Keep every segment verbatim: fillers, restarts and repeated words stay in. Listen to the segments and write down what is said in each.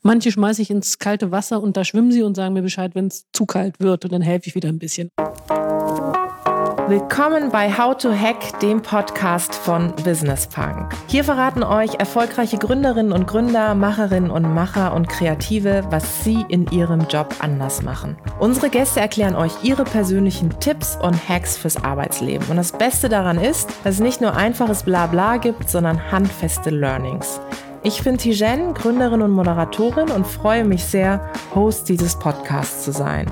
Manche schmeiße ich ins kalte Wasser und da schwimmen sie und sagen mir Bescheid, wenn es zu kalt wird und dann helfe ich wieder ein bisschen. Willkommen bei How to Hack, dem Podcast von Business Punk. Hier verraten euch erfolgreiche Gründerinnen und Gründer, Macherinnen und Macher und Kreative, was sie in ihrem Job anders machen. Unsere Gäste erklären euch ihre persönlichen Tipps und Hacks fürs Arbeitsleben. Und das Beste daran ist, dass es nicht nur einfaches Blabla gibt, sondern handfeste Learnings. Ich bin Tijen, Gründerin und Moderatorin und freue mich sehr, Host dieses Podcasts zu sein.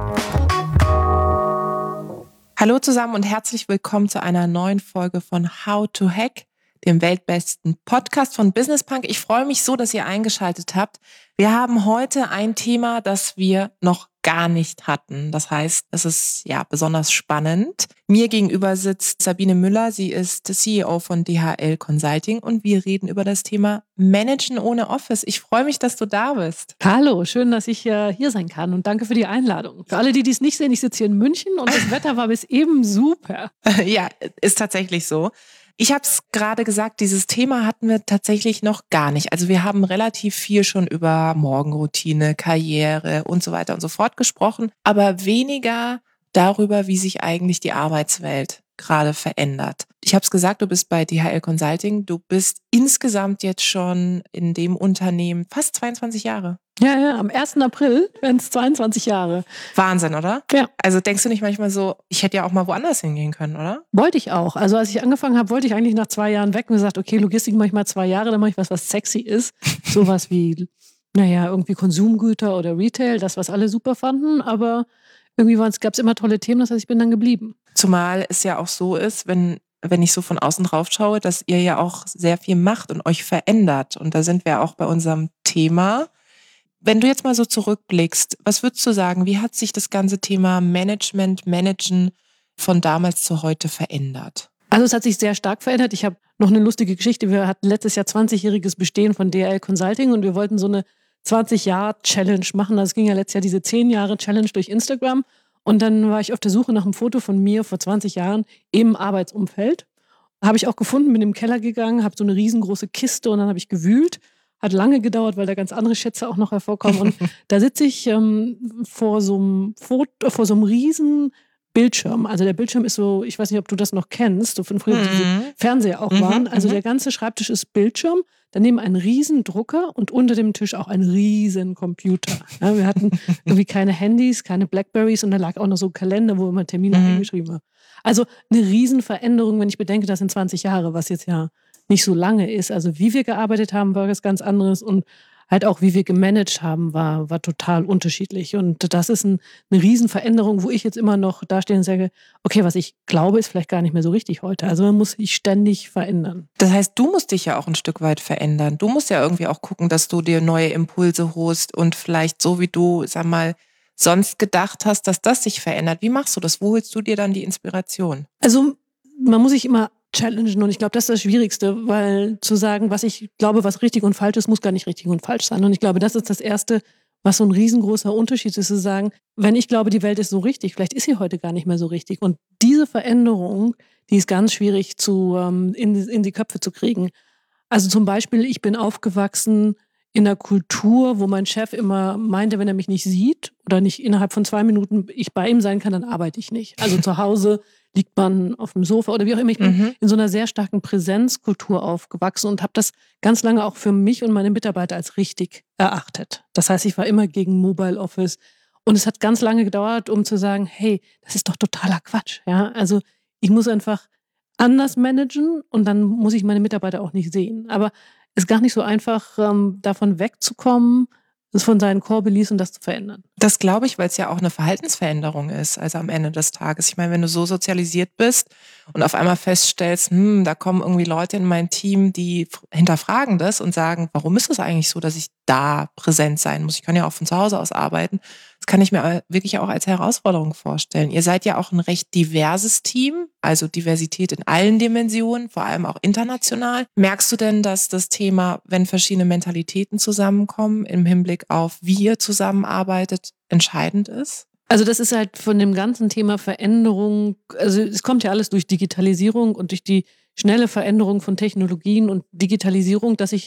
Hallo zusammen und herzlich willkommen zu einer neuen Folge von How to Hack, dem weltbesten Podcast von Business Punk. Ich freue mich so, dass ihr eingeschaltet habt. Wir haben heute ein Thema, das wir noch gar nicht hatten. Das heißt, es ist ja besonders spannend. Mir gegenüber sitzt Sabine Müller. Sie ist C E O von D H L Consulting und wir reden über das Thema Managen ohne Office. Ich freue mich, dass du da bist. Hallo, schön, dass ich äh, hier sein kann und danke für die Einladung. Für alle, die dies nicht sehen, ich sitze hier in München und das Wetter war bis eben super. Ja, ist tatsächlich so. Ich habe es gerade gesagt, dieses Thema hatten wir tatsächlich noch gar nicht. Also wir haben relativ viel schon über Morgenroutine, Karriere und so weiter und so fort gesprochen, aber weniger darüber, wie sich eigentlich die Arbeitswelt gerade verändert. Ich habe es gesagt, du bist bei D H L Consulting. Du bist insgesamt jetzt schon in dem Unternehmen fast zweiundzwanzig Jahre. Ja, ja, am ersten April werden es zweiundzwanzig Jahre. Wahnsinn, oder? Ja. Also denkst du nicht manchmal so, ich hätte ja auch mal woanders hingehen können, oder? Wollte ich auch. Also als ich angefangen habe, wollte ich eigentlich nach zwei Jahren weg und gesagt, okay, Logistik mache ich mal zwei Jahre, dann mache ich was, was sexy ist. Sowas wie, naja, irgendwie Konsumgüter oder Retail, das, was alle super fanden, aber irgendwie gab es immer tolle Themen, das heißt, ich bin dann geblieben. Zumal es ja auch so ist, wenn, wenn ich so von außen drauf schaue, dass ihr ja auch sehr viel macht und euch verändert. Und da sind wir auch bei unserem Thema. Wenn du jetzt mal so zurückblickst, was würdest du sagen, wie hat sich das ganze Thema Management, Managen von damals zu heute verändert? Also es hat sich sehr stark verändert. Ich habe noch eine lustige Geschichte. Wir hatten letztes Jahr zwanzigjähriges Bestehen von D H L Consulting und wir wollten so eine zwanzig-Jahr-Challenge machen. Also es ging ja letztes Jahr diese zehn-Jahre-Challenge durch Instagram. Und dann war ich auf der Suche nach einem Foto von mir vor zwanzig Jahren im Arbeitsumfeld. Habe ich auch gefunden, bin im Keller gegangen, habe so eine riesengroße Kiste und dann habe ich gewühlt. Hat lange gedauert, weil da ganz andere Schätze auch noch hervorkommen. Und da sitze ich ähm, vor so einem Foto, vor so einem riesen Bildschirm. Also der Bildschirm ist so, ich weiß nicht, ob du das noch kennst, so von früher, Mhm. diese Fernseher auch Mhm, waren. Also mhm. der ganze Schreibtisch ist Bildschirm, daneben ein riesen Drucker und unter dem Tisch auch ein riesen Computer. Ja, wir hatten irgendwie keine Handys, keine Blackberries und da lag auch noch so ein Kalender, wo man Termine Mhm. eingeschrieben haben. Also eine riesen Veränderung, wenn ich bedenke, das sind zwanzig Jahre, was jetzt ja nicht so lange ist. Also wie wir gearbeitet haben, war was ganz anderes und halt auch, wie wir gemanagt haben, war, war total unterschiedlich. Und das ist ein, eine Riesenveränderung, wo ich jetzt immer noch dastehe und sage, okay, was ich glaube, ist vielleicht gar nicht mehr so richtig heute. Also man muss sich ständig verändern. Das heißt, du musst dich ja auch ein Stück weit verändern. Du musst ja irgendwie auch gucken, dass du dir neue Impulse holst und vielleicht so, wie du, sag mal, sonst gedacht hast, dass das sich verändert. Wie machst du das? Wo holst du dir dann die Inspiration? Also man muss sich immer challengen und ich glaube, das ist das Schwierigste, weil zu sagen, was ich glaube, was richtig und falsch ist, muss gar nicht richtig und falsch sein. Und ich glaube, das ist das Erste, was so ein riesengroßer Unterschied ist, zu sagen, wenn ich glaube, die Welt ist so richtig, vielleicht ist sie heute gar nicht mehr so richtig. Und diese Veränderung, die ist ganz schwierig zu, ähm, in, in die Köpfe zu kriegen. Also zum Beispiel, ich bin aufgewachsen in einer Kultur, wo mein Chef immer meinte, wenn er mich nicht sieht oder nicht innerhalb von zwei Minuten ich bei ihm sein kann, dann arbeite ich nicht. Also zu Hause liegt man auf dem Sofa oder wie auch immer. Ich bin Mhm. in so einer sehr starken Präsenzkultur aufgewachsen und habe das ganz lange auch für mich und meine Mitarbeiter als richtig erachtet. Das heißt, ich war immer gegen Mobile Office und es hat ganz lange gedauert, um zu sagen, hey, das ist doch totaler Quatsch. Ja, also ich muss einfach anders managen und dann muss ich meine Mitarbeiter auch nicht sehen. Aber es ist gar nicht so einfach, ähm, davon wegzukommen, das von seinen Core-Beliefs und das zu verändern. Das glaube ich, weil es ja auch eine Verhaltensveränderung ist, also am Ende des Tages. Ich meine, wenn du so sozialisiert bist und auf einmal feststellst, hm, da kommen irgendwie Leute in mein Team, die f- hinterfragen das und sagen, warum ist es eigentlich so, dass ich da präsent sein muss? Ich kann ja auch von zu Hause aus arbeiten. Das kann ich mir äh, wirklich auch als Herausforderung vorstellen. Ihr seid ja auch ein recht diverses Team, also Diversität in allen Dimensionen, vor allem auch international. Merkst du denn, dass das Thema, wenn verschiedene Mentalitäten zusammenkommen, im Hinblick auf wie ihr zusammenarbeitet, entscheidend ist? Also das ist halt von dem ganzen Thema Veränderung, also es kommt ja alles durch Digitalisierung und durch die schnelle Veränderung von Technologien und Digitalisierung, dass ich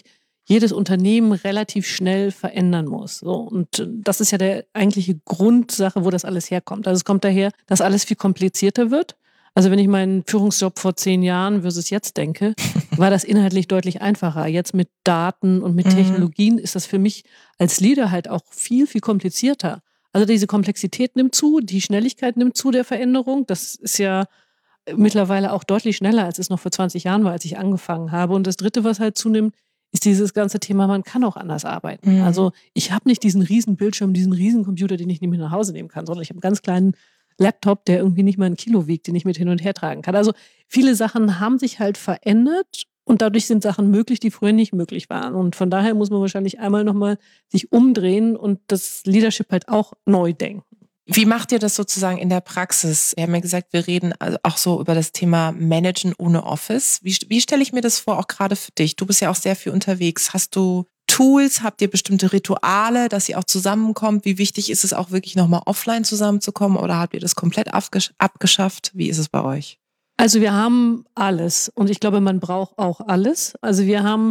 jedes Unternehmen relativ schnell verändern muss. So, und das ist ja der eigentliche Grundsache, wo das alles herkommt. Also es kommt daher, dass alles viel komplizierter wird. Also wenn ich meinen Führungsjob vor zehn Jahren versus jetzt denke, war das inhaltlich deutlich einfacher. Jetzt mit Daten und mit Mhm. Technologien ist das für mich als Leader halt auch viel, viel komplizierter. Also diese Komplexität nimmt zu, die Schnelligkeit nimmt zu der Veränderung. Das ist ja mittlerweile auch deutlich schneller, als es noch vor zwanzig Jahren war, als ich angefangen habe. Und das Dritte, was halt zunimmt, ist dieses ganze Thema, man kann auch anders arbeiten. Mhm. Also ich habe nicht diesen riesen Bildschirm, diesen riesen Computer, den ich nicht mit nach Hause nehmen kann, sondern ich habe einen ganz kleinen Laptop, der irgendwie nicht mal ein Kilo wiegt, den ich mit hin und her tragen kann. Also viele Sachen haben sich halt verändert und dadurch sind Sachen möglich, die früher nicht möglich waren. Und von daher muss man wahrscheinlich einmal nochmal sich umdrehen und das Leadership halt auch neu denken. Wie macht ihr das sozusagen in der Praxis? Wir haben ja gesagt, wir reden also auch so über das Thema Managen ohne Office. Wie, wie stelle ich mir das vor, auch gerade für dich? Du bist ja auch sehr viel unterwegs. Hast du Tools? Habt ihr bestimmte Rituale, dass ihr auch zusammenkommt? Wie wichtig ist es auch wirklich nochmal offline zusammenzukommen oder habt ihr das komplett abgesch- abgeschafft? Wie ist es bei euch? Also wir haben alles und ich glaube, man braucht auch alles. Also wir haben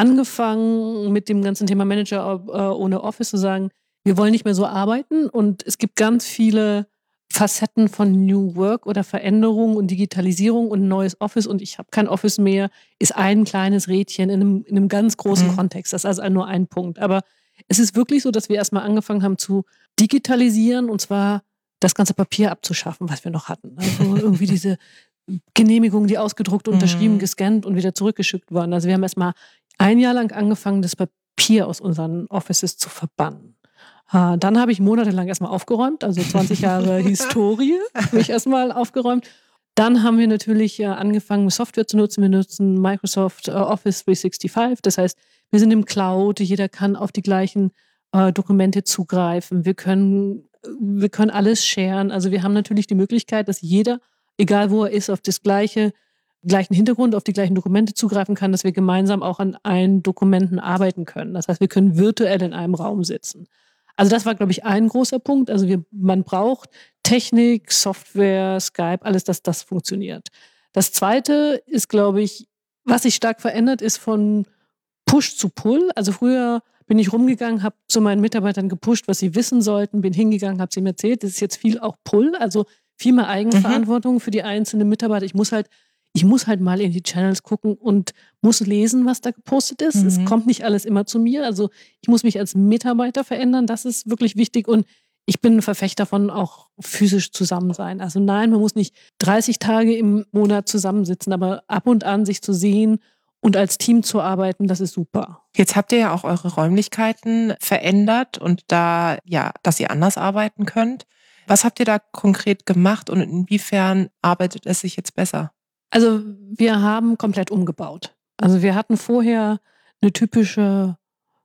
angefangen mit dem ganzen Thema Manager äh, ohne Office zu sagen, wir wollen nicht mehr so arbeiten und es gibt ganz viele Facetten von New Work oder Veränderung und Digitalisierung und ein neues Office und ich habe kein Office mehr, ist ein kleines Rädchen in einem, in einem ganz großen Mhm. Kontext. Das ist also nur ein Punkt. Aber es ist wirklich so, dass wir erstmal angefangen haben zu digitalisieren und zwar das ganze Papier abzuschaffen, was wir noch hatten. Also irgendwie diese Genehmigungen, die ausgedruckt, unterschrieben, Mhm. gescannt und wieder zurückgeschickt wurden. Also wir haben erstmal ein Jahr lang angefangen, das Papier aus unseren Offices zu verbannen. Äh, Dann habe ich monatelang erstmal aufgeräumt, also zwanzig Jahre Historie habe ich erstmal aufgeräumt. Dann haben wir natürlich äh, angefangen, Software zu nutzen. Wir nutzen Microsoft äh, Office dreihundertfünfundsechzig. Das heißt, wir sind im Cloud, jeder kann auf die gleichen äh, Dokumente zugreifen. Wir können, wir können alles sharen. Also wir haben natürlich die Möglichkeit, dass jeder, egal wo er ist, auf das gleiche, gleichen Hintergrund, auf die gleichen Dokumente zugreifen kann, dass wir gemeinsam auch an allen Dokumenten arbeiten können. Das heißt, wir können virtuell in einem Raum sitzen. Also das war, glaube ich, ein großer Punkt. Also wir, man braucht Technik, Software, Skype, alles, dass das funktioniert. Das Zweite ist, glaube ich, was sich stark verändert, ist von Push zu Pull. Also früher bin ich rumgegangen, habe zu meinen Mitarbeitern gepusht, was sie wissen sollten, bin hingegangen, habe es ihm erzählt. Das ist jetzt viel auch Pull, also viel mehr Eigenverantwortung mhm. für die einzelnen Mitarbeiter. Ich muss halt Ich muss halt mal in die Channels gucken und muss lesen, was da gepostet ist. Mhm. Es kommt nicht alles immer zu mir. Also ich muss mich als Mitarbeiter verändern. Das ist wirklich wichtig. Und ich bin ein Verfechter von auch physisch zusammen sein. Also nein, man muss nicht dreißig Tage im Monat zusammensitzen, aber ab und an sich zu sehen und als Team zu arbeiten, das ist super. Jetzt habt ihr ja auch eure Räumlichkeiten verändert und da, ja, dass ihr anders arbeiten könnt. Was habt ihr da konkret gemacht und inwiefern arbeitet es sich jetzt besser? Also wir haben komplett umgebaut. Also wir hatten vorher eine typische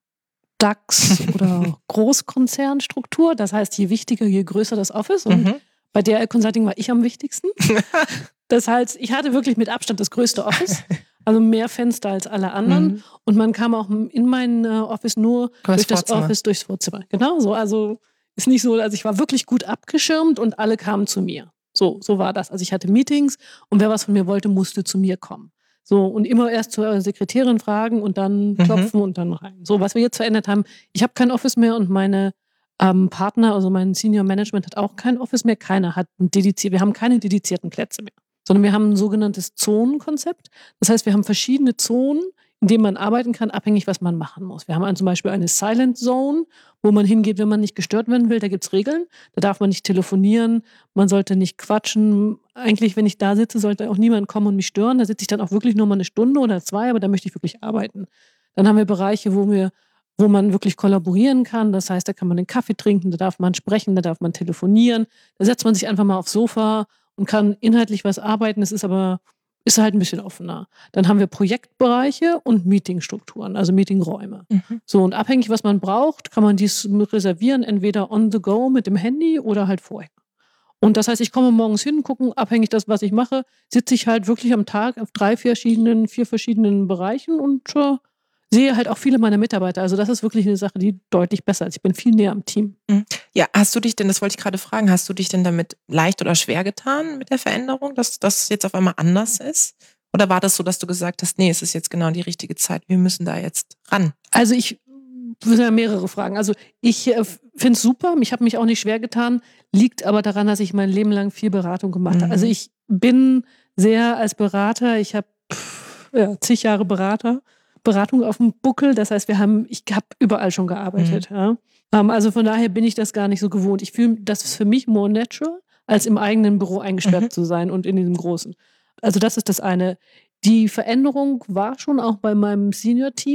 DAX- oder Großkonzernstruktur. Das heißt, je wichtiger, je größer das Office. Und mhm. bei D R L Consulting war ich am wichtigsten. Das heißt, ich hatte wirklich mit Abstand das größte Office. Also mehr Fenster als alle anderen. Mhm. Und man kam auch in mein Office nur durch das Vorzimmer. Office, durchs Vorzimmer. Genau so. Also ist nicht so, also ich war wirklich gut abgeschirmt und alle kamen zu mir. So, so war das. Also ich hatte Meetings und wer was von mir wollte, musste zu mir kommen. So, und immer erst zur Sekretärin fragen und dann klopfen mhm. und dann rein. So, was wir jetzt verändert haben, ich habe kein Office mehr und meine ähm, Partner, also mein Senior Management hat auch kein Office mehr. Keiner hat ein dediziert, wir haben keine dedizierten Plätze mehr, sondern wir haben ein sogenanntes Zonenkonzept. Das heißt, wir haben verschiedene Zonen, in denen man arbeiten kann, abhängig, was man machen muss. Wir haben also zum Beispiel eine Silent Zone, wo man hingeht, wenn man nicht gestört werden will. Da gibt es Regeln. Da darf man nicht telefonieren, man sollte nicht quatschen. Eigentlich, wenn ich da sitze, sollte auch niemand kommen und mich stören. Da sitze ich dann auch wirklich nur mal eine Stunde oder zwei, aber da möchte ich wirklich arbeiten. Dann haben wir Bereiche, wo wir, wo man wirklich kollaborieren kann. Das heißt, da kann man den Kaffee trinken, da darf man sprechen, da darf man telefonieren. Da setzt man sich einfach mal aufs Sofa und kann inhaltlich was arbeiten. Es ist aber ist halt ein bisschen offener. Dann haben wir Projektbereiche und Meetingstrukturen, also Meetingräume. Mhm. So, und abhängig, was man braucht, kann man dies reservieren, entweder on the go mit dem Handy oder halt vorher. Und das heißt, ich komme morgens hin, gucken, abhängig das, was ich mache, sitze ich halt wirklich am Tag auf drei verschiedenen, vier verschiedenen Bereichen und äh, sehe halt auch viele meiner Mitarbeiter. Also das ist wirklich eine Sache, die deutlich besser ist. Ich bin viel näher am Team. Ja, hast du dich denn, das wollte ich gerade fragen, hast du dich denn damit leicht oder schwer getan mit der Veränderung, dass das jetzt auf einmal anders ist? Oder war das so, dass du gesagt hast, nee, es ist jetzt genau die richtige Zeit, wir müssen da jetzt ran? Also ich würde ja mehrere Fragen. Also ich äh, finde es super, ich habe mich auch nicht schwer getan, liegt aber daran, dass ich mein Leben lang viel Beratung gemacht habe. Mhm. Also ich bin sehr als Berater, ich habe ja, zig Jahre Berater, Beratung auf dem Buckel. Das heißt, wir haben, ich habe überall schon gearbeitet. Mhm. Ja. Ähm, also von daher bin ich das gar nicht so gewohnt. Ich fühle, das ist für mich more natural, als im eigenen Büro eingesperrt Mhm. zu sein und in diesem großen. Also das ist das eine. Die Veränderung war schon auch bei meinem Senior-Team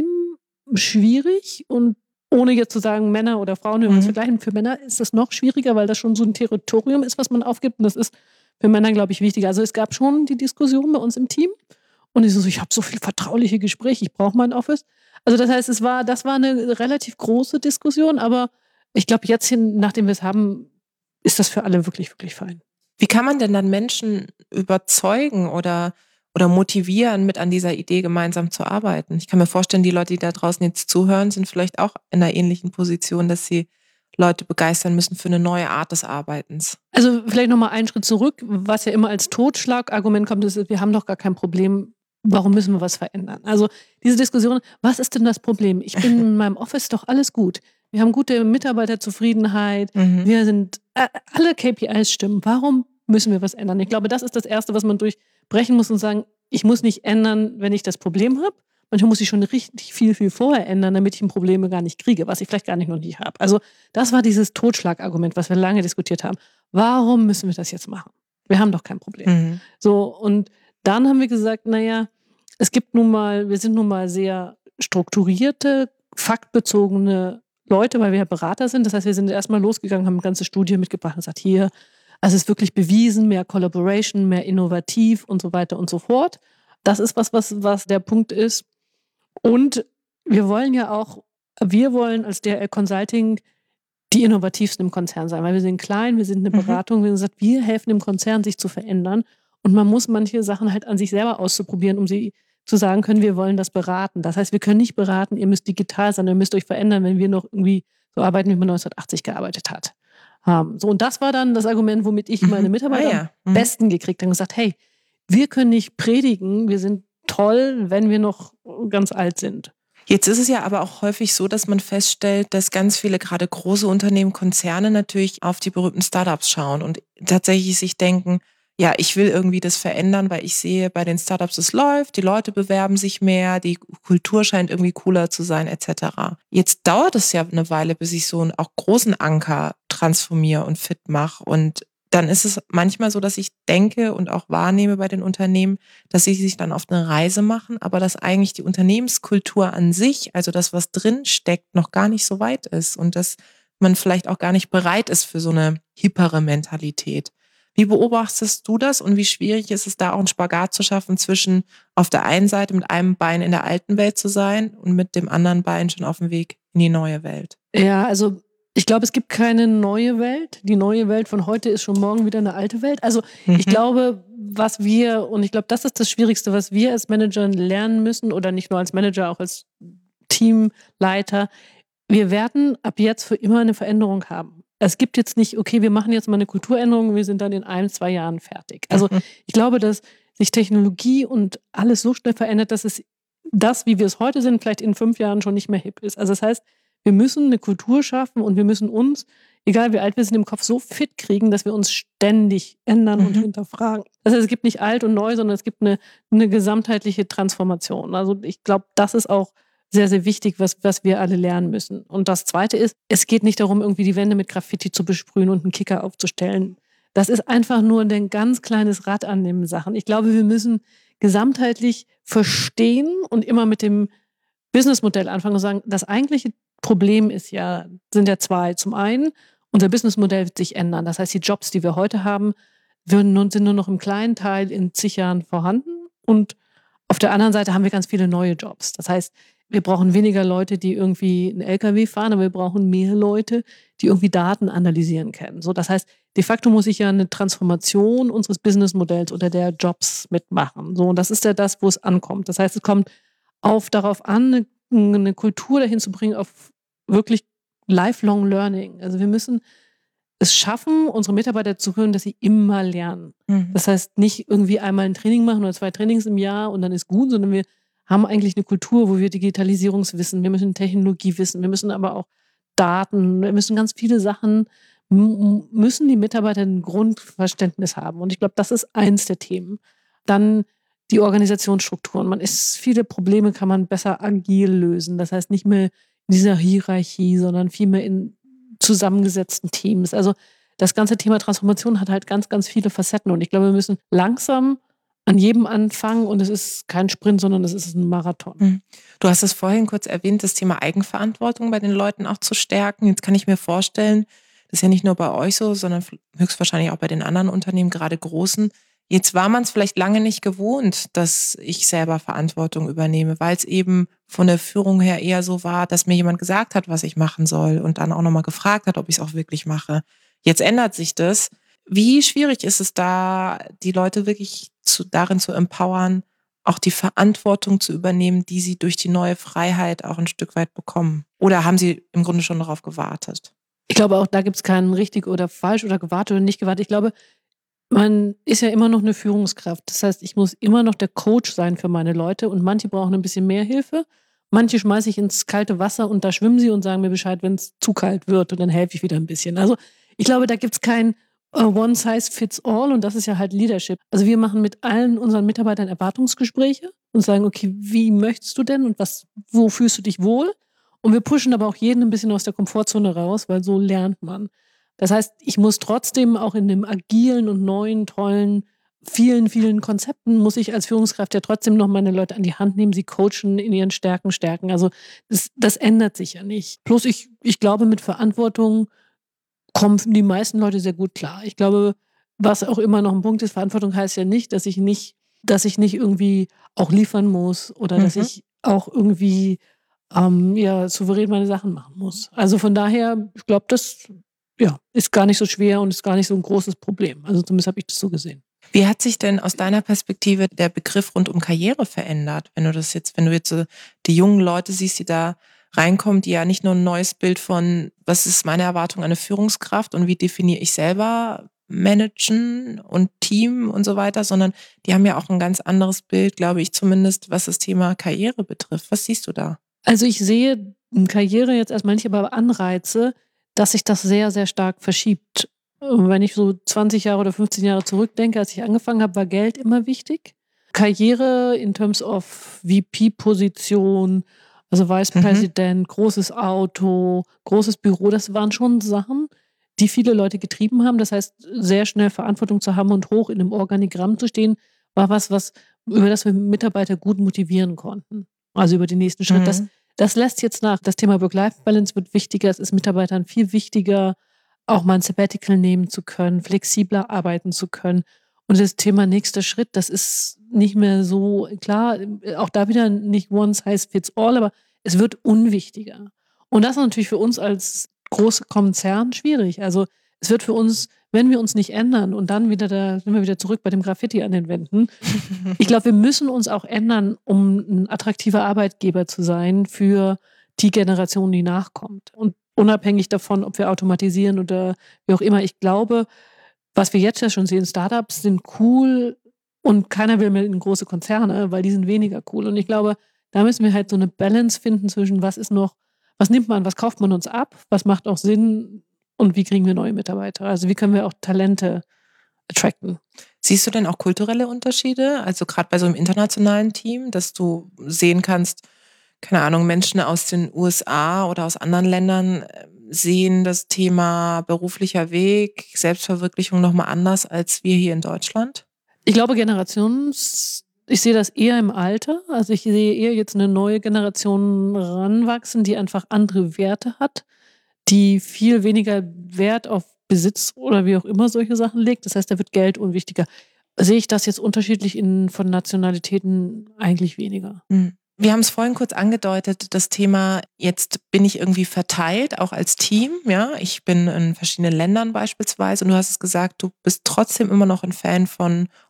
schwierig und ohne jetzt zu sagen, Männer oder Frauen, wenn wir Mhm. es vergleichen, für Männer ist das noch schwieriger, weil das schon so ein Territorium ist, was man aufgibt. Und das ist für Männer, glaube ich, wichtiger. Also es gab schon die Diskussion bei uns im Team. Und ich so, ich habe so viel vertrauliche Gespräche, ich brauche mein Office. Also das heißt, es war, das war eine relativ große Diskussion, aber ich glaube, jetzt hin, nachdem wir es haben, ist das für alle wirklich, wirklich fein. Wie kann man denn dann Menschen überzeugen oder, oder motivieren, mit an dieser Idee gemeinsam zu arbeiten? Ich kann mir vorstellen, die Leute, die da draußen jetzt zuhören, sind vielleicht auch in einer ähnlichen Position, dass sie Leute begeistern müssen für eine neue Art des Arbeitens. Also vielleicht nochmal einen Schritt zurück, was ja immer als Totschlagargument kommt, ist, wir haben doch gar kein Problem, warum müssen wir was verändern? Also diese Diskussion, was ist denn das Problem? Ich bin in meinem Office doch alles gut. Wir haben gute Mitarbeiterzufriedenheit, Mhm. wir sind, äh, alle K P Is stimmen. Warum müssen wir was ändern? Ich glaube, das ist das Erste, was man durchbrechen muss und sagen, ich muss nicht ändern, wenn ich das Problem habe. Manchmal muss ich schon richtig viel, viel vorher ändern, damit ich Probleme gar nicht kriege, was ich vielleicht gar nicht noch nicht habe. Also das war dieses Totschlagargument, was wir lange diskutiert haben. Warum müssen wir das jetzt machen? Wir haben doch kein Problem. Mhm. So, und dann haben wir gesagt, naja, es gibt nun mal, wir sind nun mal sehr strukturierte, faktbezogene Leute, weil wir ja Berater sind. Das heißt, wir sind erstmal losgegangen, haben eine ganze Studie mitgebracht und gesagt, hier, also es ist wirklich bewiesen, mehr Collaboration, mehr innovativ und so weiter und so fort. Das ist was, was, was der Punkt ist. Und wir wollen ja auch, wir wollen als D H L Consulting die innovativsten im Konzern sein, weil wir sind klein, wir sind eine Mhm. Beratung, wir haben gesagt, wir helfen dem Konzern, sich zu verändern und man muss manche Sachen halt an sich selber auszuprobieren, um sie zu sagen können, wir wollen das beraten. Das heißt, wir können nicht beraten, ihr müsst digital sein, ihr müsst euch verändern, wenn wir noch irgendwie so arbeiten, wie man neunzehnhundertachtzig gearbeitet hat. Um, so, und das war dann das Argument, womit ich meine Mitarbeiter Ah, ja. am Mhm. besten gekriegt habe und gesagt, hey, wir können nicht predigen, wir sind toll, wenn wir noch ganz alt sind. Jetzt ist es ja aber auch häufig so, dass man feststellt, dass ganz viele gerade große Unternehmen, Konzerne natürlich auf die berühmten Startups schauen und tatsächlich sich denken, ja, ich will irgendwie das verändern, weil ich sehe bei den Startups, es läuft, die Leute bewerben sich mehr, die Kultur scheint irgendwie cooler zu sein, et cetera. Jetzt dauert es ja eine Weile, bis ich so einen auch großen Anker transformiere und fit mache. Und dann ist es manchmal so, dass ich denke und auch wahrnehme bei den Unternehmen, dass sie sich dann auf eine Reise machen, aber dass eigentlich die Unternehmenskultur an sich, also das, was drin steckt, noch gar nicht so weit ist und dass man vielleicht auch gar nicht bereit ist für so eine hippere Mentalität. Wie beobachtest du das und wie schwierig ist es da auch einen Spagat zu schaffen zwischen auf der einen Seite mit einem Bein in der alten Welt zu sein und mit dem anderen Bein schon auf dem Weg in die neue Welt? Ja, also ich glaube, es gibt keine neue Welt. Die neue Welt von heute ist schon morgen wieder eine alte Welt. Also ich Mhm. glaube, was wir, und ich glaube, das ist das Schwierigste, was wir als Manager lernen müssen, oder nicht nur als Manager, auch als Teamleiter, wir werden ab jetzt für immer eine Veränderung haben. Es gibt jetzt nicht, okay, wir machen jetzt mal eine Kulturänderung, wir sind dann in ein, zwei Jahren fertig. Also Mhm. ich glaube, dass sich Technologie und alles so schnell verändert, dass es das, wie wir es heute sind, vielleicht in fünf Jahren schon nicht mehr hip ist. Also das heißt, wir müssen eine Kultur schaffen und wir müssen uns, egal wie alt wir sind, im Kopf so fit kriegen, dass wir uns ständig ändern und Mhm. hinterfragen. Das heißt, es gibt nicht alt und neu, sondern es gibt eine, eine gesamtheitliche Transformation. Also ich glaube, das ist auch sehr, sehr wichtig, was, was wir alle lernen müssen. Und das Zweite ist, es geht nicht darum, irgendwie die Wände mit Graffiti zu besprühen und einen Kicker aufzustellen. Das ist einfach nur ein ganz kleines Rad an den Sachen. Ich glaube, wir müssen gesamtheitlich verstehen und immer mit dem Businessmodell anfangen und sagen, das eigentliche Problem ist ja, sind ja zwei. Zum einen, unser Businessmodell wird sich ändern. Das heißt, die Jobs, die wir heute haben, würden nun, sind nur noch im kleinen Teil in zig Jahren vorhanden. Und auf der anderen Seite haben wir ganz viele neue Jobs. Das heißt, wir brauchen weniger Leute, die irgendwie einen L K W fahren, aber wir brauchen mehr Leute, die irgendwie Daten analysieren können. So, das heißt, de facto muss ich ja eine Transformation unseres Businessmodells oder der Jobs mitmachen. So, und das ist ja das, wo es ankommt. Das heißt, es kommt auf darauf an, eine, eine Kultur dahin zu bringen, auf wirklich lifelong learning. Also wir müssen es schaffen, unsere Mitarbeiter zu hören, dass sie immer lernen. Mhm. Das heißt, nicht irgendwie einmal ein Training machen oder zwei Trainings im Jahr und dann ist gut, sondern wir haben eigentlich eine Kultur, wo wir Digitalisierungswissen, wir müssen Technologie wissen, wir müssen aber auch Daten, wir müssen ganz viele Sachen, m- müssen die Mitarbeiter ein Grundverständnis haben. Und ich glaube, das ist eins der Themen. Dann die Organisationsstrukturen. Man ist, viele Probleme kann man besser agil lösen. Das heißt, nicht mehr in dieser Hierarchie, sondern vielmehr in zusammengesetzten Teams. Also das ganze Thema Transformation hat halt ganz, ganz viele Facetten. Und ich glaube, wir müssen langsam an jedem anfangen und es ist kein Sprint, sondern es ist ein Marathon. Mhm. Du hast es vorhin kurz erwähnt, das Thema Eigenverantwortung bei den Leuten auch zu stärken. Jetzt kann ich mir vorstellen, das ist ja nicht nur bei euch so, sondern höchstwahrscheinlich auch bei den anderen Unternehmen, gerade großen. Jetzt war man es vielleicht lange nicht gewohnt, dass ich selber Verantwortung übernehme, weil es eben von der Führung her eher so war, dass mir jemand gesagt hat, was ich machen soll und dann auch nochmal gefragt hat, ob ich es auch wirklich mache. Jetzt ändert sich das. Wie schwierig ist es da, die Leute wirklich zu, darin zu empowern, auch die Verantwortung zu übernehmen, die sie durch die neue Freiheit auch ein Stück weit bekommen? Oder haben sie im Grunde schon darauf gewartet? Ich glaube, auch da gibt es keinen richtig oder falsch oder gewartet oder nicht gewartet. Ich glaube, man ist ja immer noch eine Führungskraft. Das heißt, ich muss immer noch der Coach sein für meine Leute und manche brauchen ein bisschen mehr Hilfe. Manche schmeiße ich ins kalte Wasser und da schwimmen sie und sagen mir Bescheid, wenn es zu kalt wird und dann helfe ich wieder ein bisschen. Also ich glaube, da gibt es kein äh, One Size Fits All und das ist ja halt Leadership. Also wir machen mit allen unseren Mitarbeitern Erwartungsgespräche und sagen, okay, wie möchtest du denn und was, wo fühlst du dich wohl? Und wir pushen aber auch jeden ein bisschen aus der Komfortzone raus, weil so lernt man. Das heißt, ich muss trotzdem auch in dem agilen und neuen, tollen, vielen, vielen Konzepten, muss ich als Führungskraft ja trotzdem noch meine Leute an die Hand nehmen, sie coachen, in ihren Stärken stärken. Also das, das ändert sich ja nicht. Bloß ich, ich glaube, mit Verantwortung kommen die meisten Leute sehr gut klar. Ich glaube, was auch immer noch ein Punkt ist, Verantwortung heißt ja nicht, dass ich nicht, dass ich nicht irgendwie auch liefern muss oder dass Mhm. ich auch irgendwie ähm, ja, souverän meine Sachen machen muss. Also von daher, ich glaube, das ja, ist gar nicht so schwer und ist gar nicht so ein großes Problem. Also zumindest habe ich das so gesehen. Wie hat sich denn aus deiner Perspektive der Begriff rund um Karriere verändert? Wenn du das jetzt, wenn du jetzt so die jungen Leute siehst, die da reinkommen, die ja nicht nur ein neues Bild von, was ist meine Erwartung an eine Führungskraft und wie definiere ich selber Managen und Team und so weiter, sondern die haben ja auch ein ganz anderes Bild, glaube ich zumindest, was das Thema Karriere betrifft. Was siehst du da? Also ich sehe in Karriere jetzt erstmal nicht, aber Anreize, dass sich das sehr, sehr stark verschiebt. Wenn ich so zwanzig Jahre oder fünfzehn Jahre zurückdenke, als ich angefangen habe, war Geld immer wichtig. Karriere in terms of V P-Position, also Vice Mhm. President, großes Auto, großes Büro, das waren schon Sachen, die viele Leute getrieben haben. Das heißt, sehr schnell Verantwortung zu haben und hoch in einem Organigramm zu stehen, war was, was über das wir Mitarbeiter gut motivieren konnten. Also über den nächsten Schritt. Das, Mhm. das lässt jetzt nach. Das Thema Work-Life-Balance wird wichtiger. Es ist Mitarbeitern viel wichtiger, auch mal ein Sabbatical nehmen zu können, flexibler arbeiten zu können. Und das Thema nächster Schritt, das ist nicht mehr so klar, auch da wieder nicht one size fits all, aber es wird unwichtiger. Und das ist natürlich für uns als große Konzern schwierig. Also es wird für uns, wenn wir uns nicht ändern und dann wieder da sind wir wieder zurück bei dem Graffiti an den Wänden. Ich glaube, wir müssen uns auch ändern, um ein attraktiver Arbeitgeber zu sein für die Generation, die nachkommt. Und unabhängig davon, ob wir automatisieren oder wie auch immer, ich glaube, was wir jetzt ja schon sehen, Startups sind cool und keiner will mehr in große Konzerne, weil die sind weniger cool. Und ich glaube, da müssen wir halt so eine Balance finden zwischen was ist noch, was nimmt man, was kauft man uns ab, was macht auch Sinn und wie kriegen wir neue Mitarbeiter? Also wie können wir auch Talente attracten? Siehst du denn auch kulturelle Unterschiede? Also gerade bei so einem internationalen Team, dass du sehen kannst, keine Ahnung, Menschen aus den U S A oder aus anderen Ländern äh, sehen das Thema beruflicher Weg, Selbstverwirklichung nochmal anders als wir hier in Deutschland? Ich glaube, Generations, ich sehe das eher im Alter. Also ich sehe eher jetzt eine neue Generation ranwachsen, die einfach andere Werte hat, die viel weniger Wert auf Besitz oder wie auch immer solche Sachen legt. Das heißt, da wird Geld unwichtiger. Sehe ich das jetzt unterschiedlich in, von Nationalitäten eigentlich weniger. Hm. Wir haben es vorhin kurz angedeutet, das Thema, jetzt bin ich irgendwie verteilt, auch als Team, ja. Ich bin in verschiedenen Ländern beispielsweise und du hast es gesagt, du bist trotzdem immer noch ein Fan von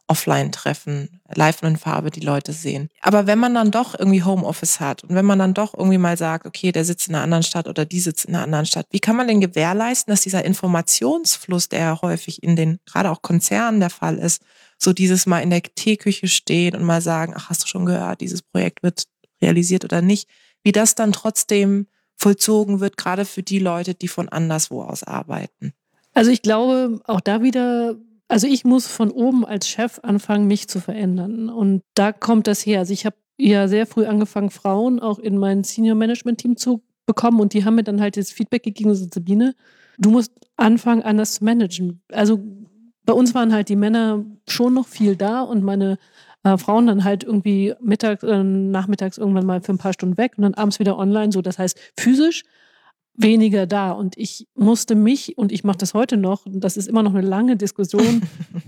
Offline-Treffen, live und in Farbe die Leute sehen. Aber wenn man dann doch irgendwie Homeoffice hat und wenn man dann doch irgendwie mal sagt, okay, der sitzt in einer anderen Stadt oder die sitzt in einer anderen Stadt, wie kann man denn gewährleisten, dass dieser Informationsfluss, der ja häufig in den, gerade auch Konzernen der Fall ist, so dieses Mal in der Teeküche stehen und mal sagen, ach, hast du schon gehört, dieses Projekt wird realisiert oder nicht, wie das dann trotzdem vollzogen wird, gerade für die Leute, die von anderswo aus arbeiten? Also ich glaube, auch da wieder, also ich muss von oben als Chef anfangen, mich zu verändern. Und da kommt das her. Also ich habe ja sehr früh angefangen, Frauen auch in mein Senior-Management-Team zu bekommen. Und die haben mir dann halt das Feedback gegeben, so Sabine, du musst anfangen, anders zu managen. Also bei uns waren halt die Männer schon noch viel da und meine äh, Frauen dann halt irgendwie mittags, äh, nachmittags irgendwann mal für ein paar Stunden weg und dann abends wieder online. So, das heißt physisch weniger da. Und ich musste mich, und ich mache das heute noch, und das ist immer noch eine lange Diskussion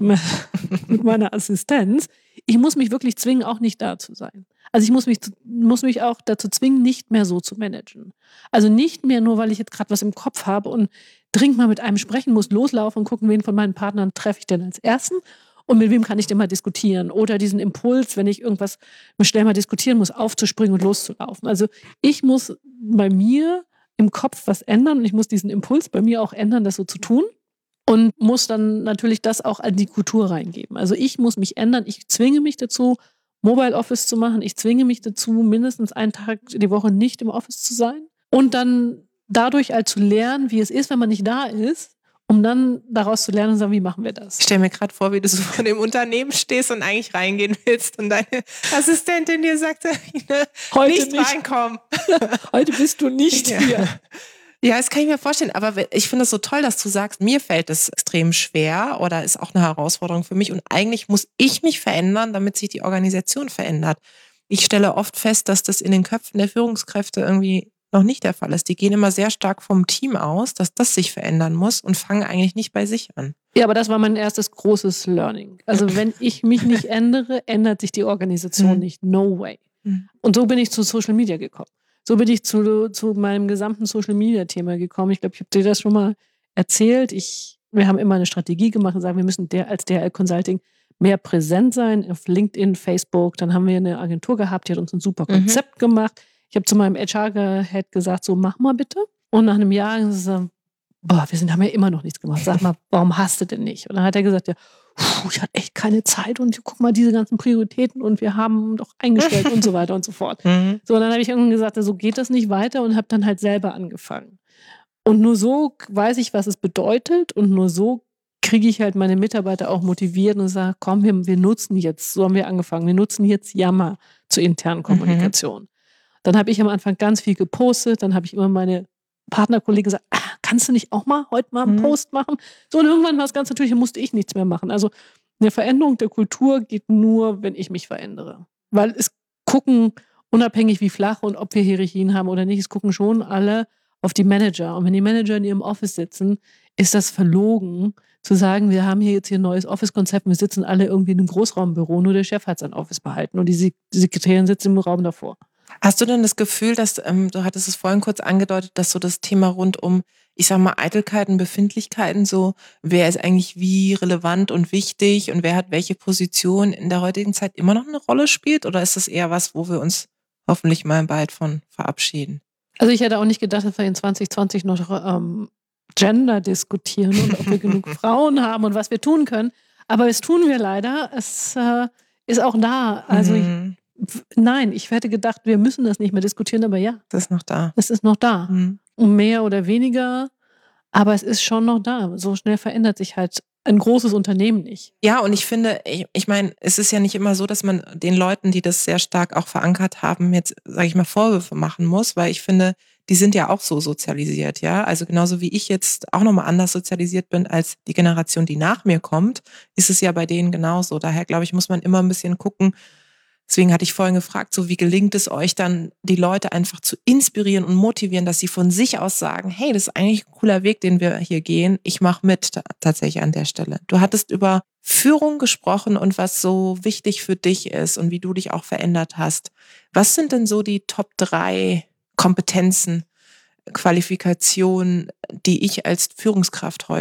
mit meiner Assistenz, ich muss mich wirklich zwingen, auch nicht da zu sein. Also ich muss mich, muss mich auch dazu zwingen, nicht mehr so zu managen. Also nicht mehr nur, weil ich jetzt gerade was im Kopf habe und dringend mal mit einem sprechen muss, loslaufen und gucken, wen von meinen Partnern treffe ich denn als Ersten und mit wem kann ich denn mal diskutieren. Oder diesen Impuls, wenn ich irgendwas schnell mal diskutieren muss, aufzuspringen und loszulaufen. Also ich muss bei mir im Kopf was ändern und ich muss diesen Impuls bei mir auch ändern, das so zu tun und muss dann natürlich das auch an die Kultur reingeben. Also ich muss mich ändern, ich zwinge mich dazu, Mobile Office zu machen, ich zwinge mich dazu, mindestens einen Tag die Woche nicht im Office zu sein und dann dadurch halt zu lernen, wie es ist, wenn man nicht da ist, um dann daraus zu lernen und sagen, wie machen wir das? Ich stelle mir gerade vor, wie du so vor dem Unternehmen stehst und eigentlich reingehen willst und deine Assistentin dir sagt, heute nicht, nicht reinkommen. Heute bist du nicht ja. hier. Ja, das kann ich mir vorstellen. Aber ich finde es so toll, dass du sagst, mir fällt es extrem schwer oder ist auch eine Herausforderung für mich. Und eigentlich muss ich mich verändern, damit sich die Organisation verändert. Ich stelle oft fest, dass das in den Köpfen der Führungskräfte irgendwie noch nicht der Fall ist. Die gehen immer sehr stark vom Team aus, dass das sich verändern muss und fangen eigentlich nicht bei sich an. Ja, aber das war mein erstes großes Learning. Also wenn ich mich nicht ändere, ändert sich die Organisation Mhm. nicht. No way. Mhm. Und so bin ich zu Social Media gekommen. So bin ich zu, zu meinem gesamten Social Media Thema gekommen. Ich glaube, ich habe dir das schon mal erzählt. Ich, wir haben immer eine Strategie gemacht und sagen, wir müssen der, als D H L Consulting mehr präsent sein auf LinkedIn, Facebook. Dann haben wir eine Agentur gehabt, die hat uns ein super Konzept mhm. gemacht. Ich habe zu meinem H R-Head gesagt, so mach mal bitte. Und nach einem Jahr gesagt, boah, wir sind, haben ja immer noch nichts gemacht. Sag mal, warum hast du denn nicht? Und dann hat er gesagt, ja, ich hatte echt keine Zeit und guck mal diese ganzen Prioritäten und wir haben doch eingestellt und so weiter und so fort. Mhm. So, und dann habe ich irgendwann gesagt, so geht das nicht weiter und habe dann halt selber angefangen. Und nur so weiß ich, was es bedeutet und nur so kriege ich halt meine Mitarbeiter auch motiviert und sage, komm, wir, wir nutzen jetzt, so haben wir angefangen, wir nutzen jetzt Yammer zur internen Kommunikation. Mhm. Dann habe ich am Anfang ganz viel gepostet, dann habe ich immer meine Partnerkollegen gesagt, ah, kannst du nicht auch mal heute mal einen mhm. Post machen? So, und irgendwann war es ganz natürlich, musste ich nichts mehr machen. Also eine Veränderung der Kultur geht nur, wenn ich mich verändere. Weil es gucken, unabhängig wie flach und ob wir Hierarchien haben oder nicht, es gucken schon alle auf die Manager. Und wenn die Manager in ihrem Office sitzen, ist das verlogen, zu sagen, wir haben hier jetzt hier ein neues Office-Konzept, wir sitzen alle irgendwie in einem Großraumbüro, nur der Chef hat sein Office behalten und die Sekretärin sitzt im Raum davor. Hast du denn das Gefühl, dass, ähm, du hattest es vorhin kurz angedeutet, dass so das Thema rund um, ich sag mal, Eitelkeiten, Befindlichkeiten, so, wer ist eigentlich wie relevant und wichtig und wer hat welche Position in der heutigen Zeit immer noch eine Rolle spielt? Oder ist das eher was, wo wir uns hoffentlich mal bald von verabschieden? Also ich hätte auch nicht gedacht, dass wir in zwanzig zwanzig noch ähm, Gender diskutieren und ob wir genug Frauen haben und was wir tun können. Aber es tun wir leider. Es äh, ist auch da. Also mhm. ich, nein, ich hätte gedacht, wir müssen das nicht mehr diskutieren, aber ja. Das ist noch da. Es ist noch da. Mhm. Mehr oder weniger, aber es ist schon noch da. So schnell verändert sich halt ein großes Unternehmen nicht. Ja, und ich finde, ich, ich meine, es ist ja nicht immer so, dass man den Leuten, die das sehr stark auch verankert haben, jetzt, sage ich mal, Vorwürfe machen muss, weil ich finde, die sind ja auch so sozialisiert, ja. Also genauso wie ich jetzt auch nochmal anders sozialisiert bin als die Generation, die nach mir kommt, ist es ja bei denen genauso. Daher, glaube ich, muss man immer ein bisschen gucken. Deswegen hatte ich vorhin gefragt, so wie gelingt es euch dann, die Leute einfach zu inspirieren und motivieren, dass sie von sich aus sagen, hey, das ist eigentlich ein cooler Weg, den wir hier gehen. Ich mache mit t- tatsächlich an der Stelle. Du hattest über Führung gesprochen und was so wichtig für dich ist und wie du dich auch verändert hast. Was sind denn so die Top drei Kompetenzen, Qualifikationen, die ich als Führungskraft heute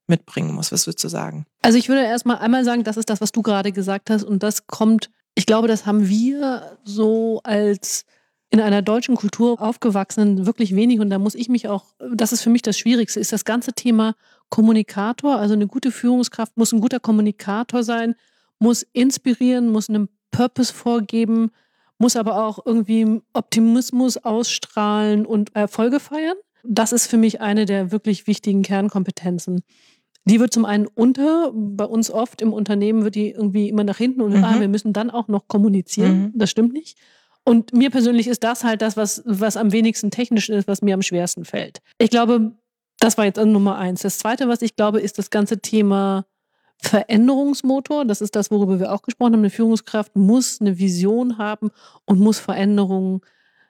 mitbringen muss? Was würdest du sagen? Also ich würde erstmal einmal sagen, das ist das, was du gerade gesagt hast. Und das kommt, ich glaube, das haben wir so als in einer deutschen Kultur aufgewachsenen wirklich wenig. Und da muss ich mich auch, das ist für mich das Schwierigste, ist das ganze Thema Kommunikator. Also eine gute Führungskraft muss ein guter Kommunikator sein, muss inspirieren, muss einen Purpose vorgeben, muss aber auch irgendwie Optimismus ausstrahlen und Erfolge feiern. Das ist für mich eine der wirklich wichtigen Kernkompetenzen. Die wird zum einen unter, bei uns oft im Unternehmen wird die irgendwie immer nach hinten und mhm. ah, wir müssen dann auch noch kommunizieren. Mhm. Das stimmt nicht. Und mir persönlich ist das halt das, was, was am wenigsten technisch ist, was mir am schwersten fällt. Ich glaube, das war jetzt Nummer eins. Das Zweite, was ich glaube, ist das ganze Thema Veränderungsmotor. Das ist das, worüber wir auch gesprochen haben. Eine Führungskraft muss eine Vision haben und muss Veränderungen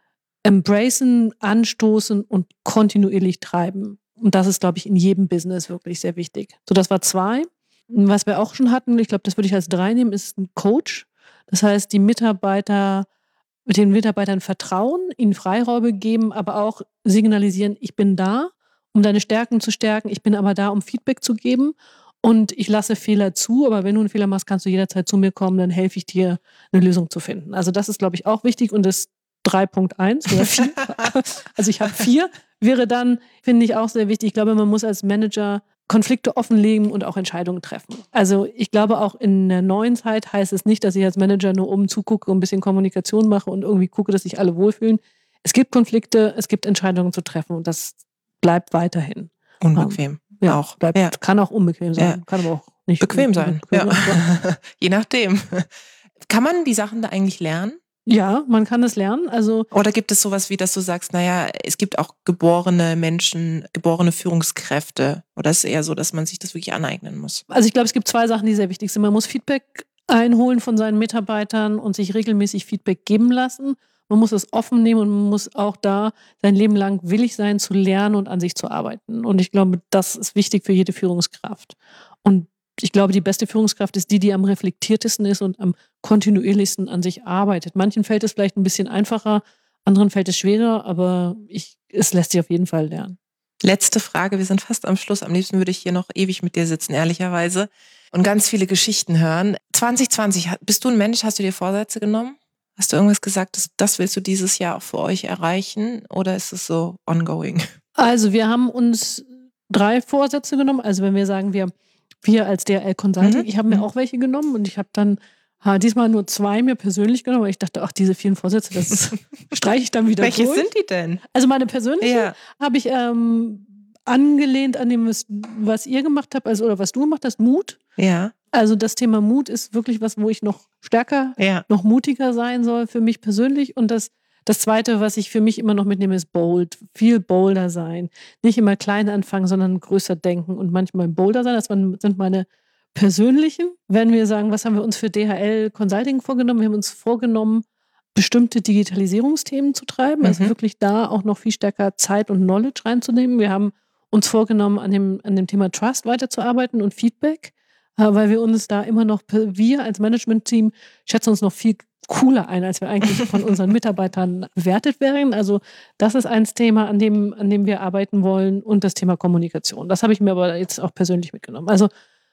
embracen, anstoßen und kontinuierlich treiben. Und das ist, glaube ich, in jedem Business wirklich sehr wichtig. So, das war zwei. Was wir auch schon hatten, ich glaube, das würde ich als drei nehmen, ist ein Coach. Das heißt, die Mitarbeiter mit den Mitarbeitern vertrauen, ihnen Freiräume geben, aber auch signalisieren, ich bin da, um deine Stärken zu stärken, ich bin aber da, um Feedback zu geben und ich lasse Fehler zu, aber wenn du einen Fehler machst, kannst du jederzeit zu mir kommen, dann helfe ich dir, eine Lösung zu finden. Also das ist, glaube ich, auch wichtig und das drei Punkt eins oder vier, also ich habe vier, wäre dann, finde ich auch sehr wichtig, ich glaube, man muss als Manager Konflikte offenlegen und auch Entscheidungen treffen. Also ich glaube, auch in der neuen Zeit heißt es nicht, dass ich als Manager nur oben zugucke und ein bisschen Kommunikation mache und irgendwie gucke, dass sich alle wohlfühlen. Es gibt Konflikte, es gibt Entscheidungen zu treffen und das bleibt weiterhin. Unbequem. Um, ja, auch. Bleibt, Ja. Kann auch unbequem sein, Ja. kann aber auch nicht bequem sein. Bequem Ja. sein. Je nachdem. Kann man die Sachen da eigentlich lernen? Ja, man kann es lernen. Also Oder gibt es sowas wie, dass du sagst, naja, es gibt auch geborene Menschen, geborene Führungskräfte? Oder ist es eher so, dass man sich das wirklich aneignen muss? Also ich glaube, es gibt zwei Sachen, die sehr wichtig sind. Man muss Feedback einholen von seinen Mitarbeitern und sich regelmäßig Feedback geben lassen. Man muss es offen nehmen und man muss auch da sein Leben lang willig sein, zu lernen und an sich zu arbeiten. Und ich glaube, das ist wichtig für jede Führungskraft. Und ich glaube, die beste Führungskraft ist die, die am reflektiertesten ist und am kontinuierlichsten an sich arbeitet. Manchen fällt es vielleicht ein bisschen einfacher, anderen fällt es schwerer, aber ich, es lässt sich auf jeden Fall lernen. Letzte Frage, wir sind fast am Schluss. Am liebsten würde ich hier noch ewig mit dir sitzen, ehrlicherweise, und ganz viele Geschichten hören. zwanzig zwanzig, bist du ein Mensch, hast du dir Vorsätze genommen? Hast du irgendwas gesagt, das, das willst du dieses Jahr auch für euch erreichen? Oder ist es so ongoing? Also wir haben uns drei Vorsätze genommen. Also wenn wir sagen, wir Wir als D H L Consulting, Mhm. ich habe mir auch welche genommen und ich habe dann ha, diesmal nur zwei mir persönlich genommen, weil ich dachte, ach, diese vielen Vorsätze, das streiche ich dann wieder Welche durch. sind die denn? Also meine persönliche Ja. habe ich ähm, angelehnt an dem, was, was ihr gemacht habt, also oder was du gemacht hast, Mut. Ja. Also das Thema Mut ist wirklich was, wo ich noch stärker, Ja. noch mutiger sein soll für mich persönlich. Und das, das Zweite, was ich für mich immer noch mitnehme, ist bold. Viel bolder sein. Nicht immer klein anfangen, sondern größer denken und manchmal bolder sein. Das sind meine persönlichen. Wenn wir sagen, was haben wir uns für D H L Consulting vorgenommen? Wir haben uns vorgenommen, bestimmte Digitalisierungsthemen zu treiben. Also Mhm. wirklich da auch noch viel stärker Zeit und Knowledge reinzunehmen. Wir haben uns vorgenommen, an dem, an dem Thema Trust weiterzuarbeiten und Feedback, äh, weil wir uns da immer noch, wir als Management-Team schätzen uns noch viel cooler ein, als wir eigentlich von unseren Mitarbeitern bewertet werden. Also das ist ein Thema, an dem, an dem wir arbeiten wollen, und das Thema Kommunikation. Das habe ich mir aber jetzt auch persönlich mitgenommen. Also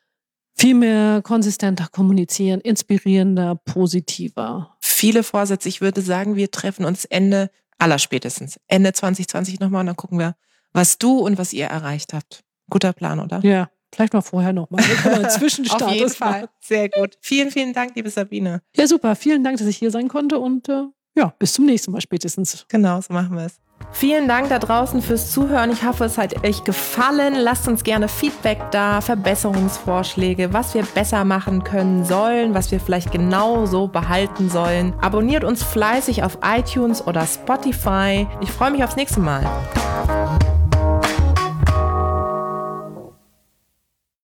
viel mehr konsistenter kommunizieren, inspirierender, positiver. Viele Vorsätze. Ich würde sagen, wir treffen uns Ende, allerspätestens, Ende zwanzig zwanzig nochmal und dann gucken wir, was du und was ihr erreicht habt. Guter Plan, oder? Ja, vielleicht mal vorher nochmal. Einen Zwischenstatus Auf jeden machen. Fall. Sehr gut. Vielen, vielen Dank, liebe Sabine. Ja, super. Vielen Dank, dass ich hier sein konnte und äh, ja, bis zum nächsten Mal spätestens. Genau, so machen wir es. Vielen Dank da draußen fürs Zuhören. Ich hoffe, es hat euch gefallen. Lasst uns gerne Feedback da, Verbesserungsvorschläge, was wir besser machen können sollen, was wir vielleicht genau so behalten sollen. Abonniert uns fleißig auf iTunes oder Spotify. Ich freue mich aufs nächste Mal.